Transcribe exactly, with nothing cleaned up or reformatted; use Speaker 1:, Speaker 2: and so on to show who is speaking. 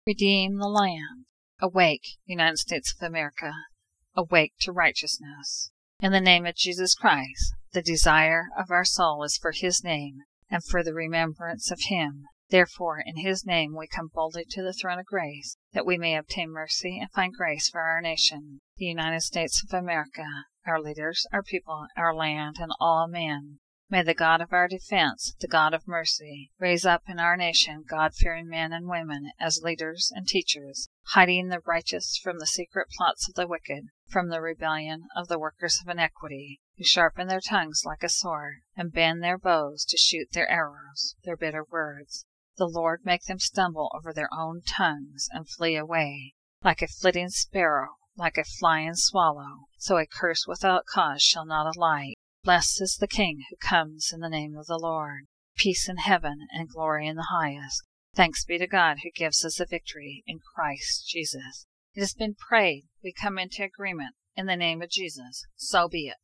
Speaker 1: Redeem the land. Awake, United States of America. Awake to righteousness. In the name of Jesus Christ, the desire of our soul is for His name and for the remembrance of Him. Therefore, in His name we come boldly to the throne of grace, that we may obtain mercy and find grace for our nation, the United States of America, our leaders, our people, our land, and all men. May the God of our defense, the God of mercy, raise up in our nation God-fearing men and women as leaders and teachers, hiding the righteous from the secret plots of the wicked, from the rebellion of the workers of iniquity, who sharpen their tongues like a sword, and bend their bows to shoot their arrows, their bitter words. The Lord make them stumble over their own tongues and flee away, like a flitting sparrow, like a flying swallow. So a curse without cause shall not alight. Blessed is the King who comes in the name of the Lord. Peace in heaven and glory in the highest. Thanks be to God who gives us the victory in Christ Jesus. It has been prayed. We come into agreement in the name of Jesus. So be it.